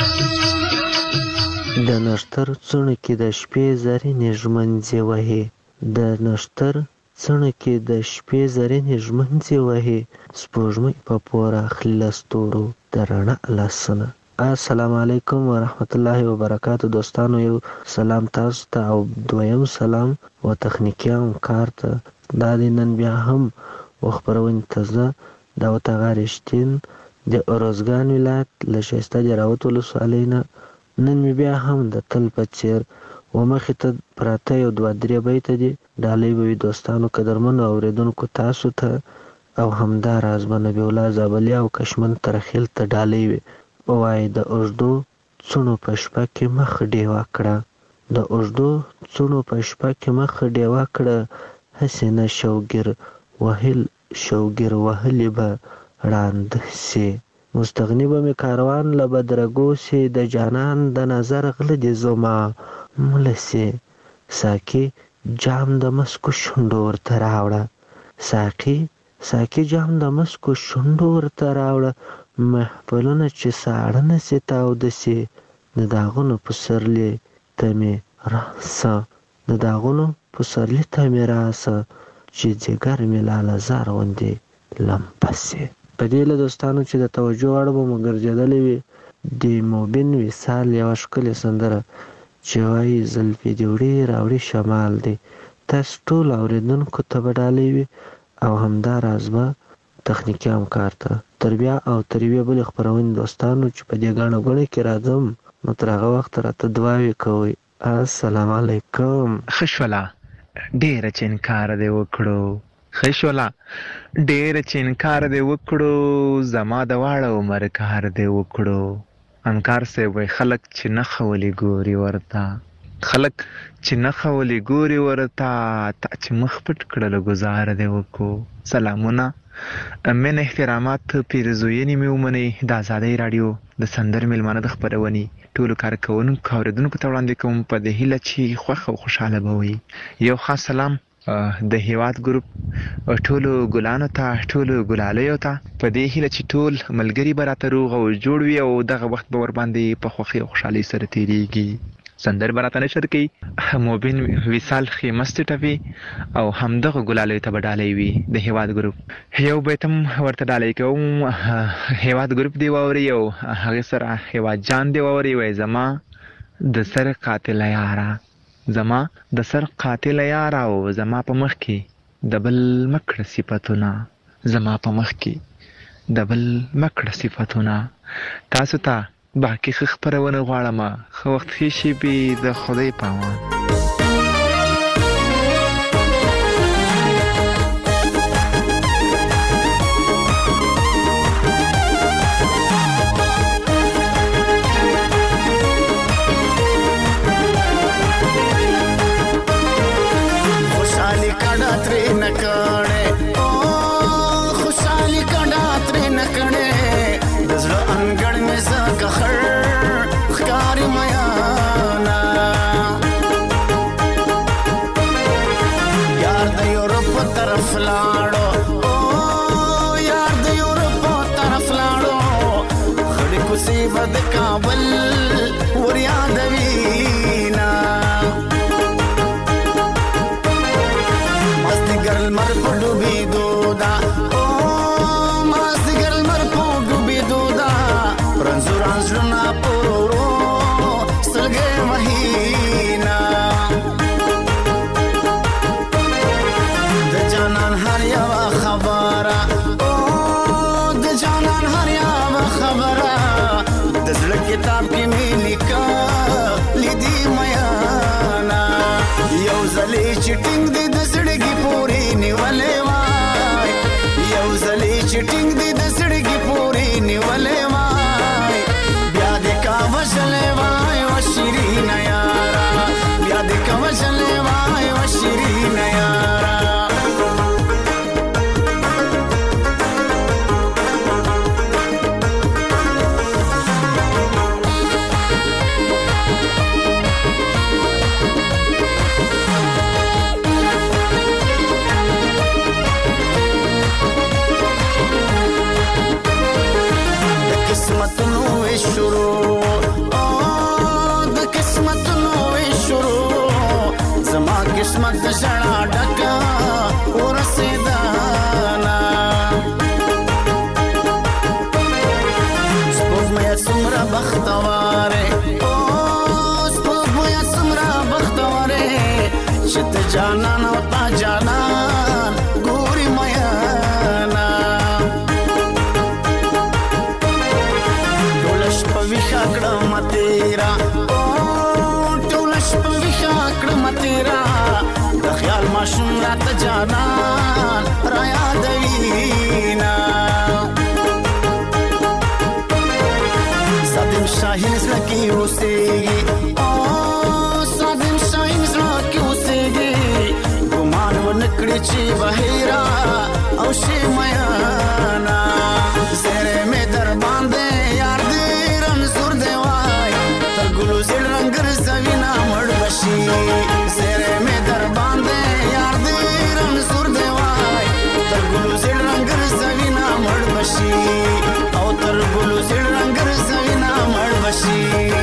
د نښتر څڼو کې د شپې زرینې ژمنځې وهي د نشتر څڼو کې د شپې زرینې ژمنځې وهي، سپوږمۍ په پور اخلي له ستورو د رڼا لاسونه. السلام علیکم ورحمت الله وبرکاتو. دوستانو، یو سلام تاسو ته او دویم سلام و تخنیکي همکار ته. دا د نن بیا هم و خپرونې ته زه د وتغا رښتین د ارزګان ولایت له ښایسته جراوت ولسوالۍ نه نن مې بیا هم د تل په څېر و مخې ته پراته یو دوه درې بیته دي. ډالۍ به وي دوستانو قدرمنو اورېدونکو تاسو ته، او همداراز به نبي الله زابلي او کشمن ترخیل ته ډالۍ وي. وایي د اوږدو څڼو په شپه کې مخ ډیوه کړه، د اوږدو څڼو په شپه کې مخ ډیوه کړه، هسې نه شوګیر وهل شوګیر وهلې به ړانده سي. مستغني به مې کاروان له بدرګو سي، د جانان د نظر غله دې زما مله سي. ساقي جام د مسکو شونډو ورته راوړه، ساقي ساقي جام د مسکو شونډو ورته راوړه، محفلونه چې ساړه نسي تاوده سي، د داغونو پسرلي ته مې راسه، د داغونو پسرلي ته مې راسه، چې ځیګر مې لاله زار غوندې لمبه سي. په دې له دوستانو چې د توجه اړ به مو ګرځېدلې وي، د موبین وصال یوه ښکلې سندره چې وایي زلفې دې وړې راوړې شمال دی. تاسو ټول اورېدونکو ته به ډالۍ وي، او همداراز به تخنیکي همکار ته. تر بیا او تر یوې بلې خپرونې دوستانو چې په دې ګڼه ګوڼه کې راځم، نو تر هغه وخته راته دعاوې کوئ. السلام علیکم. ښه شوله ډېره چې انکار دې وکړو، ښه شوله ډېره چې انکار دې وکړو، زما د واړه عمر کار دې وکړو. همکار صاحب وایي خلک چې نه خولي ګوري ورته، خلک چې نه خولي ګوري ورته، تا چې مخ پټ کړل ګزار دې وکړو. سلامونه، من احترامات، پیرزوینې مې ومنئ. د ازادۍ راډیو د سندر میلمانه د خپرونې ټولو کارکوونکو اورېدونکو ته وړاندې کوم په دې هیله چې خوښ او خوشحاله به وي. یو خاص سلام د هیواد ګروپ ټولو ګلانو ته، ټولو ګلالیو ته، په دې هیله چې ټول ملګري به راته روغ او جوړ وي، او دغه وخت به ورباندې په خوښۍ او خوشحالۍ سره تېرېږي. سندر به راته نشر کوي، موبین وصال خیمستې ټوي، او همدغه ګلالیو ته به ډالۍ وي د هیواد ګروپ. یو بیت هم ورته ډالۍ کوم، هیواد ګروپ دی واوري، او هغې سره هیواد جان دی واوري. وایي زما د سر قاتله یاره، زما د سر قاتله یاره، او زما په مخ کې د بل مکړه صفتونه، زما په مخ کې د بل مکړه صفتونه. تاسو ته باقي ښه خپرونه غواړم. ښه وخت ښې شېبې، د خدای په امان. خوشحالي کډه ترې نه کړې، او خوشحالي کډه ترې نه کړې، د زړه انګړ مې زکه خړ ښکاري میانا. یار د یورپ طرف لاړو، او یار د یورپ طرف لاړو، خړې کوڅې به د کابل ور یادوینا. مازدیګر لمر په ډوبېدو ده، او مازدیګر لمر په ډوبېدو ده، رنځوران زړونه په ورو ورو سترګې وهینا. د جانان هر یوه خبره، او د جانان هر یوه خبره، د زړه کتاب کې مې لیکلې دي میانا. یو ځلې چې ټینګ دې د زړګي پورې نیولې وای، یو ځلې چې ټینګ دې د زړګي پورې نیولې وای، بیا دې کا وژلې وای و شیرینه یاره، بیا دې کا وژلې وای و شیرینه یاره. قسمتونو وی شروع، او د قسمتونو وی شروع، زما قسمت د ژړا ډکا ورسېدانا سپوږمۍ څومره بختواره او سپوږمۍ څومره بختواره چې ته جانان او تا جانان ګوري میانا ټولش په ویښه کړم تیرا او ټولش په ویښه کړم تیرا د خیال ماشوم راته جانان را یادوینا صادم شاهین زړه کې اوسېږي او صادم شاهین زړه کې اوسېږي ګمان ونکړي چې بهیرا او شي میانا زره مې در باندې یار دې رنځور دی وای تر ګلو زړ رنگ رسوینا مړ بشي زره مې در باندې یار دې رنځور دی وای تر ګلو زړ رنگ رسوینا مړ بشي او تر ګلو زړ رنگ رسوینا مړ بشي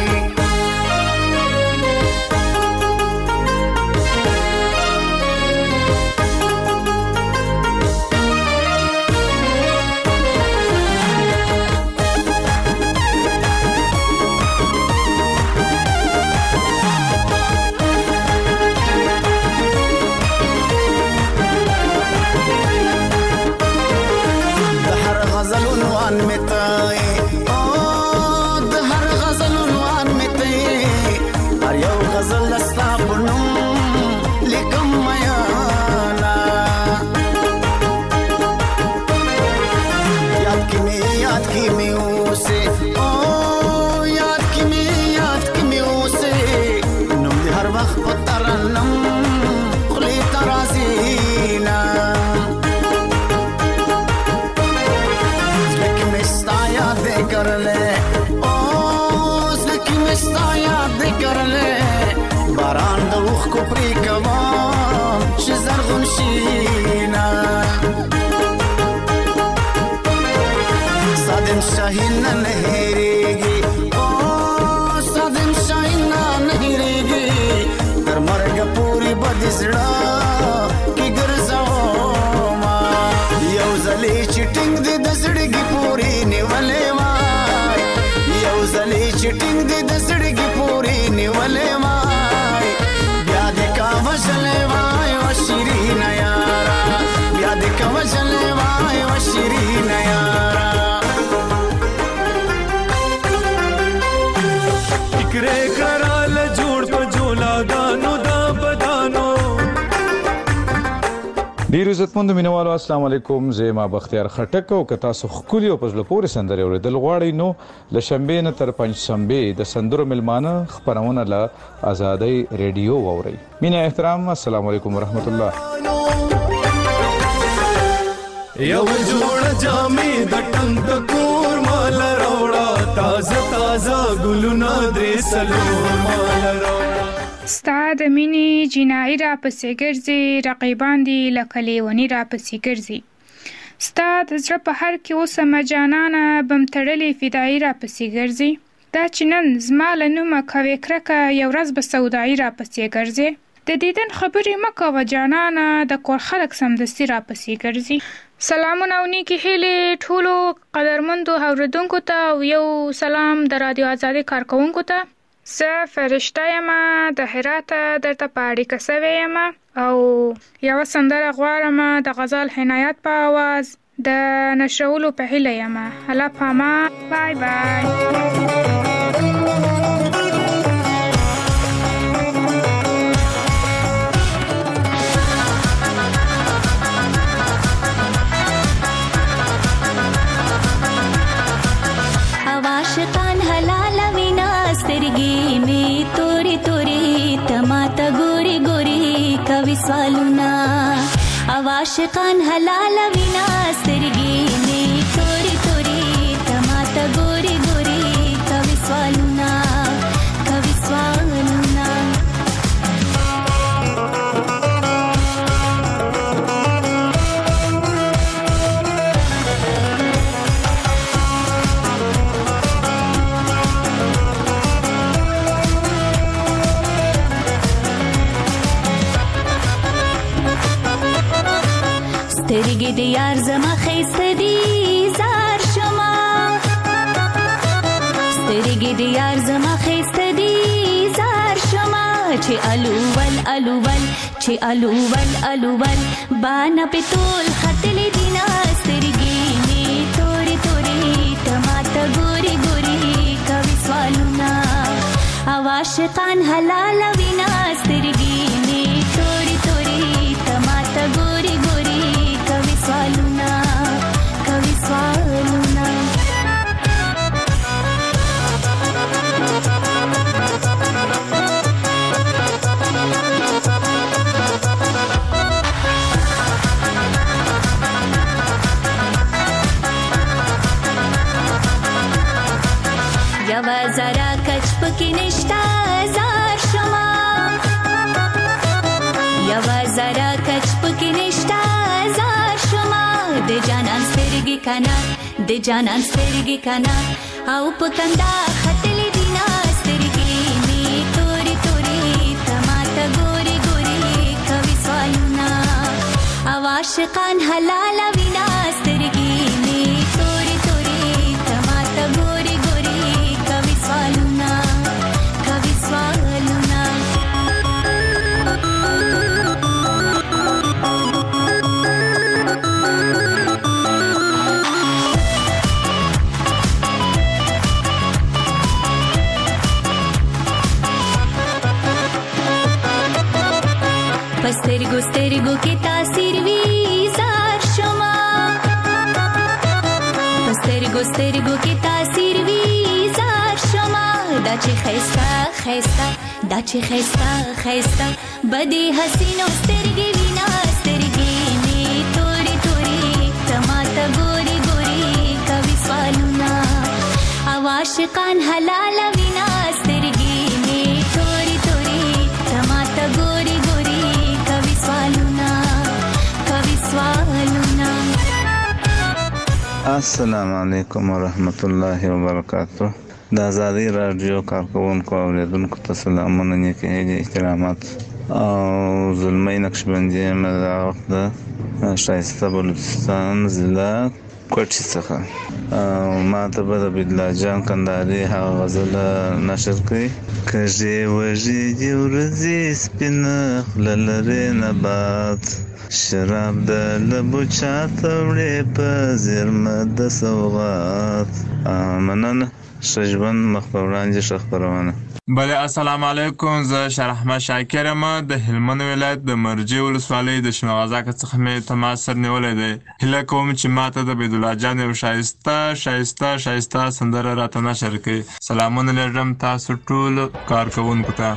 غزلونوان میتای او د هر غزلونوان میتای هر یو غزل لستا پنوم لیکم میانا یاد کی می یاد کی می اوسه او یاد کی می یاد کی می اوسه نوم دی هر وخت پترنم خلی ترازینا कर ले ओ सकी मिस्ता याद कर ले बारान د وخ کو پری کما چې زرغون شینا صادم شاهین نه هریږي او صادم شاهین نه هریږي تر مرګ پوری بد زړه کی ګرځاو ما یو زلی چټینګ دې د زړګي پوری نیولې زلی چټینګ دې د زړګي پوری نیولې وای بیا دې کا وژلې وای و شیرین یارا بیا دې کا وژلې وای و شیرین یارا فکرې کرال جوړ په جولا دانو دا بدانو ډیر عزتمند مینوالو السلام علیکم زما بختیار خټک او کتا سو خولي او پزله پورې سندره اوریدل غواړي نو ل شنبه نه تر پنځ شنبه د سندرو ملمانه خبرونه ل آزادۍ ریډیو ووري مینه احترام السلام علیکم ورحمت الله یو جوړ جامې د ټنګ کور مال راوړه تازه تازه ګلونه درې سلور مال راوړه ستا د مینې جنایي را پسې ګرځي رقیبان دي لکه لیوني را پسې ګرځي ستا د زړه په هر کې اوسمه جانانه بم تړلې فدایي را پسې ګرځي دا چې نن زما له نومه کوې کرکه یو ورځ به سودایي را پسې ګرځي د دیدن خبرې مه کوه جانانه د کور خلک سمدستي را پسې ګرځي سلامونه او نیکې هیلې ټولو قدرمندو اورېدونکو ته او یو سلام د رادیو آزادۍ کارکوونکو ته زه فرشته یم د هراته درته په اړیکه سوې یم او یوه سندره غواړم د غزل حنایت په آواز د نشرولو په هیله یم الله پاما بای بای عاشقان حلال وینا سترګې می توري توري تماته ګوري ګوري کوي سوالونه عاشقان حلال وینا سترګې می توري توري تماته ګوري ګوري کوي سوالونه کوي سوالونه سترګې د یار زما خیسته دي زار شما سترګې د یار زما خیسته دي زار شما چې الوول الوول چې الوول الوول بانا په تول خطلې دینا سترګې می تورې تورې تماته ګوري ګوري کوي سوالونه او عاشقان حلال وینا سترګې می تورې تورې تماته ګوري ګوري کوي سوالونه کوي سوالونه یوا زرا کچ پکې نشتا زار شما یوا زرا کچ پکې نشتا زار شما د جانان سترګې کنا د جانان سترګې کنا او پکندا خطلې دینا سترګې می تورې تورې تماته ګوري ګوري کوي سوالونه او عاشقان حلال وینا سترګې می تورې تورې تماته ګوري ګوري کوي سوالونه کوي سوالونه پسترګو سترګو کې تاثیر وی زار شما پسترګو سترګو کې تاثیر وی زار شما دا چې خيستا خيستا دا چې خيستا خيستا بدی حسینو سترګې وینا سترګې می تورې تورې تماته ګوري ګوري کوي سوالونه او عاشقان حلال وینا سترګې می تورې تورې تماته ګوري ګوري کوي سوالونه کوي سوالونه. السلام علیکم ورحمت الله وبرکاته. د آزادۍ رادیو کارکونکو او اوریدونکو ته سلامونه نیکې هیلې احترامات او زلمۍ نقشبندي یم د وخت د ښایسته بلوچستان ضلع کوټې څخه. ما ته به د عبدالله جان کندهاري هغه غزله نشر کړي: کږې وږې دي ورځې سپینه خوله لرې نبات شراب د لبو چاته وړې په زیرمه د سوغات. مننه. ښه ژوند مخ په وړاندې ښه خپرونه. بله السلام علیکم. زه شهر احمد شاکر یم د هلمند ولایت د مرجې ولسوالۍ د شنغازاکه څخه مې تماس سر نیولی دی. هیله کوم چې ماته د عبدالله جان یو ښایسته ښایسته ښایسته سندره راته نشر کړي. سلامونه لرم تاسو ټولو کارکوونکو ته.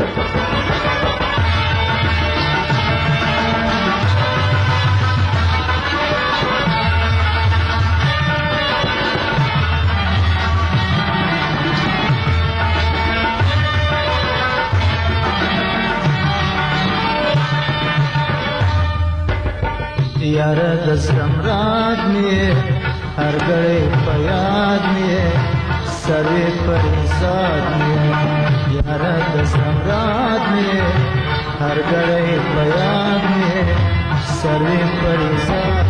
یاره د زړم رات مې هر ګړی په یاد مې سروې پر ذات مې یاره د زړم رات مې هر ګړی په یاد مې سروې پر ذات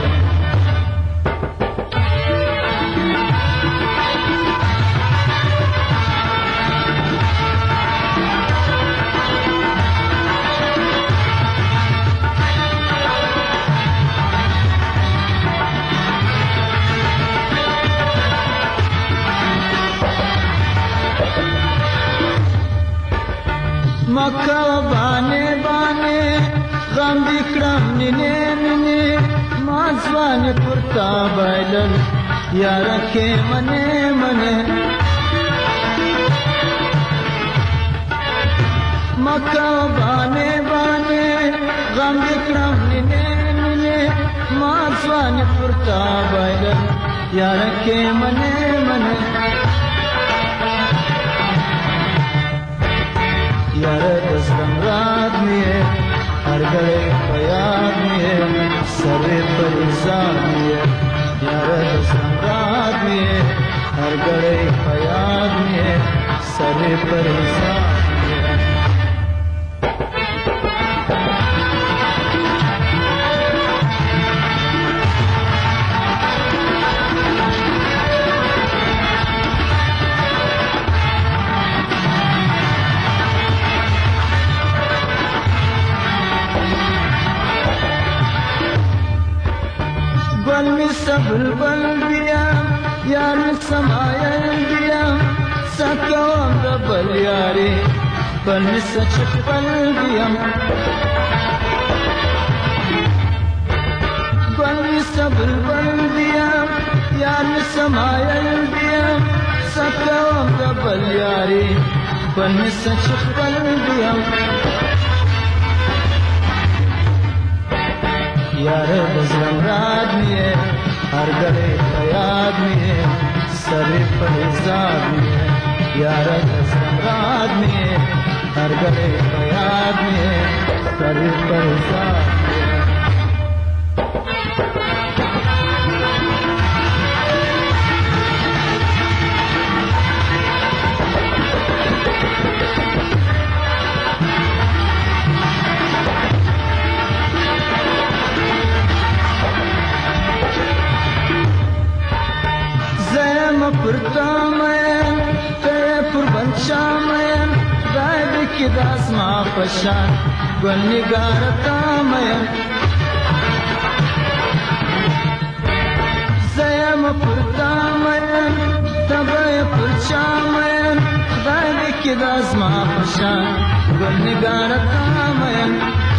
مکه باندې باندې غم وکړم نینې نینې ما ځوان پورته بایلل یاره کې منې منې مکه باندې باندې غم وکړم نینې نینې ما ځوان پورته بایلل یاره کې منې منې یاره د زړم رات مې هر ګړی په یاد مې سروې پر ځان مې یاره د زړم رات مې هر ګړی په یاد مې سروې پر ځان مې بلبل بیم یار سمایل بیم سکوام د بل یاري بل سچ خپل بیم بل بلبل بیم یار سمایل بیم سکوام د بل یاري بل سچ خپل بیم یار بزرم راد میه هر گله یاد میه سری پریزاد میه یار بزرم راد میه هر گله یاد میه سری پریزاد پرتامین ته پر بنچامین داید کی داس ما پشان گنگار تامین زیم پرتامین تبای پرچامین داید کی داس ما پشان گنگار تامین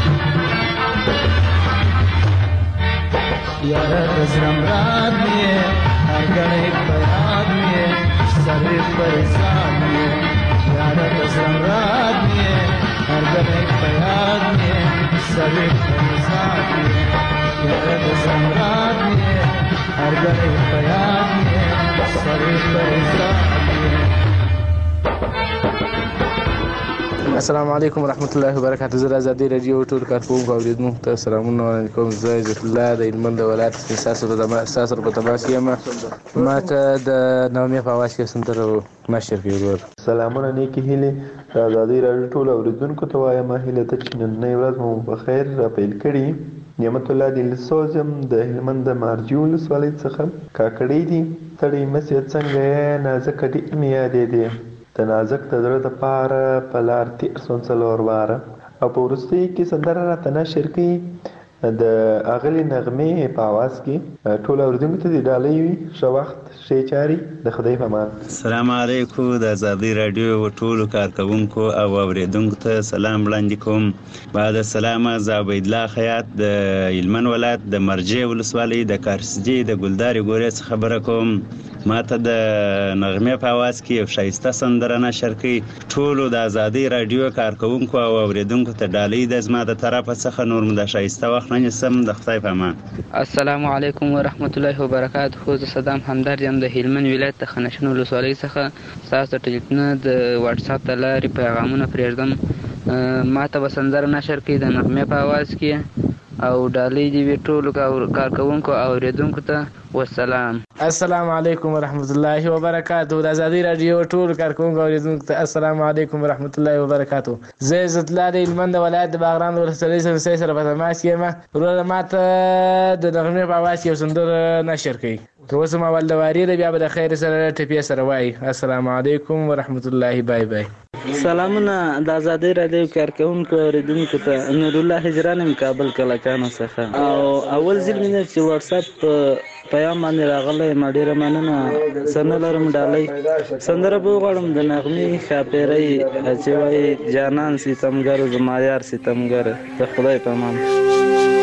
یار بزرم راد میه هر گله پیاد میه سری پریزاد میه یار بزرم راد میه هر گله پیاد میه سری پریزاد میه یار بزرم راد میه هر گله پیاد میه سری پریزاد میه. السلام علیکم ورحمت الله وبرکاته. زه د ازادي راډیو ټول کارکوونکو اوریدونکو ته سلامونه وړاندې کوم. زه عزت الله د هلمند د ولایت ستاسو په تماس یم. ما ته د نغمې په اواز کې سندره مشر کوي ورور. سلامونه نیکې هیلې د ازادي راډیو ټول اوریدونکو ته وایم هیله ته چې نننۍ ورځ مو په خیر راپیل کړي. نعمت الله دین سوز یم د هلمند د مارجې ولسوالۍ څخه. کاکړۍ دي ستړی مسې څنګه یې نازکه ډېر مې یادې دي د نازک د زړه دپاره په لار تېر سوم څلور واره. او په وروستیو کې سندره راته نشر کوي د اغلې نغمې په اواز کې. ټول اورېدونکو ته دې ډالۍ وي. ښه وخت ښې چارې د خدای په امان. السلام علیکم. د ازادي راډیو ټولو کارکوونکو او اوریدونکو ته سلام وړاندې کوم. بعد السلام زه عبیدالله خیاط د هلمند ولایت د مرجې ولسوالۍ د کارسجي د ګلدارې ګورې څخه خبره کوم. ما ته د نغمې په اواز کې یو ښایسته سندره نشر کوي. ټولو د ازادي راډیو کارکوونکو او اوریدونکو ته ډالۍ ده زما د طرفه څخه. نور مو د ښایسته وخت نه نیسم. د خدای په امان. السلام علیکم ورحمت الله وبرکاته. زه صدام همدرد یم د هلمند ولایت د خنشن ولسوالۍ څخه. ستاسو د ټلیفون د واټساپ د لارې پیغامونه پرېږدم. ما ته به سندره نشر کوي د نغمې په اواز کې او ډالۍ دې وي ټولو کارکوونکو او اوریدونکو ته. والسلام. السلام علیکم ورحمت الله وبرکاته. د ازادي راډیو ټول کارکوونکو او اوریدونکو ته السلام علیکم ورحمت الله وبرکاته. زه عزت الله د هلمند ولایت د باغران ولسوالۍ څخه سره په تماس کې یم. وروره ما ته د نغمې په اواز کې یو سندره نشر کوي. که اوس هم اول د واري ده بیا به د خیر سره ټپې سره وایي. السلام علیکم ورحمت الله. بای بای. سلامونه د ازادي راډیو کارکوونکو او اوریدونکو ته. نور الله هجران یم کابل کلکانو څخه. او اول ځل مې چې واتساپ پیام باندې راغلی یم. ډېره مننه. څه نه لرم ډالۍ. سندره به وغواړم د نغمې ښاپېرۍ چې وایي جانان ستمګر زما یار ستمګر. د خدای په امان.